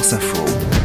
France Info.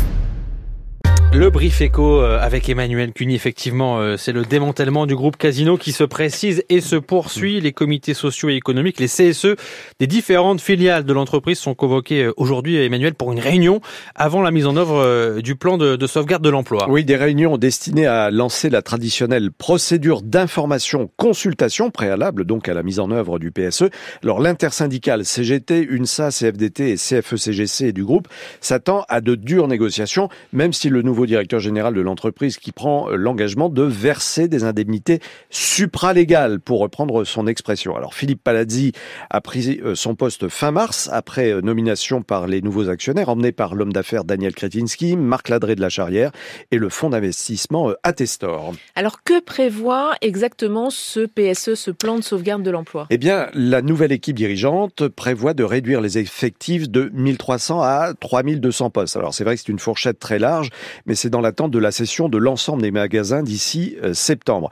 Le brief éco avec Emmanuel Cuny, effectivement, c'est le démantèlement du groupe Casino qui se précise et se poursuit. Les comités sociaux et économiques, les CSE, des différentes filiales de l'entreprise sont convoqués aujourd'hui, Emmanuel, pour une réunion avant la mise en œuvre du plan de sauvegarde de l'emploi. Oui, des réunions destinées à lancer la traditionnelle procédure d'information-consultation préalable donc à la mise en œuvre du PSE. Alors l'intersyndicale CGT, UNSA, CFDT et CFE-CGC du groupe s'attend à de dures négociations, même si le nouveau directeur général de l'entreprise qui prend l'engagement de verser des indemnités supralégales, pour reprendre son expression. Alors Philippe Palazzi a pris son poste fin mars après nomination par les nouveaux actionnaires, emmené par l'homme d'affaires Daniel Kretinsky, Marc Ladré de la Charrière et le fonds d'investissement Atestor. Alors que prévoit exactement ce PSE, ce plan de sauvegarde de l'emploi ? Eh bien, la nouvelle équipe dirigeante prévoit de réduire les effectifs de 1300 à 3200 postes. Alors c'est vrai que c'est une fourchette très large, mais c'est dans l'attente de la cession de l'ensemble des magasins d'ici septembre.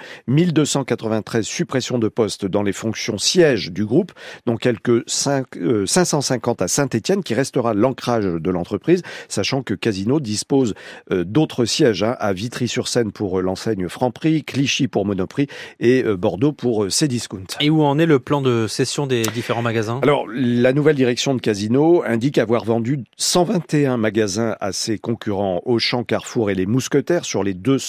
1293 suppressions de postes dans les fonctions sièges du groupe, dont quelques 550 à Saint-Étienne, qui restera l'ancrage de l'entreprise, sachant que Casino dispose d'autres sièges à Vitry-sur-Seine pour l'enseigne Franprix, Clichy pour Monoprix et Bordeaux pour Cdiscount. Et où en est le plan de cession des différents magasins ? Alors, la nouvelle direction de Casino indique avoir vendu 121 magasins à ses concurrents Auchan, Carrefour et les Mousquetaires sur les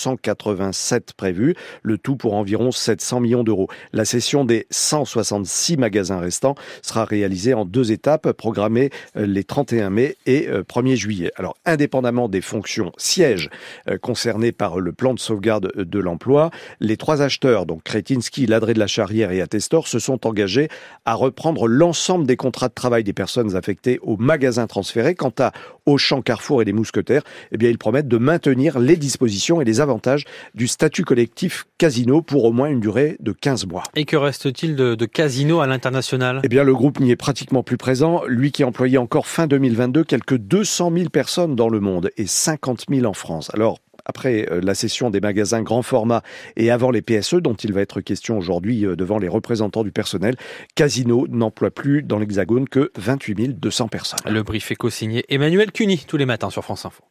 287 prévus, le tout pour environ 700 millions d'euros. La cession des 166 magasins restants sera réalisée en 2 étapes, programmées les 31 mai et 1er juillet. Alors, indépendamment des fonctions sièges concernées par le plan de sauvegarde de l'emploi, les 3 acheteurs, donc Kretinsky, Ladré de la Charrière et Atestor, se sont engagés à reprendre l'ensemble des contrats de travail des personnes affectées aux magasins transférés. Quant à Auchan, Carrefour et les Mousquetaires, eh bien, ils promettent de maintenir les dispositions et les avantages du statut collectif Casino pour au moins une durée de 15 mois. Et que reste-t-il de Casino à l'international ? Eh bien, le groupe n'y est pratiquement plus présent. Lui qui employait encore fin 2022 quelques 200 000 personnes dans le monde et 50 000 en France. Alors, après la cession des magasins grand format et avant les PSE dont il va être question aujourd'hui devant les représentants du personnel, Casino n'emploie plus dans l'Hexagone que 28 200 personnes. Le brief éco signé Emmanuel Cuny tous les matins sur France Info.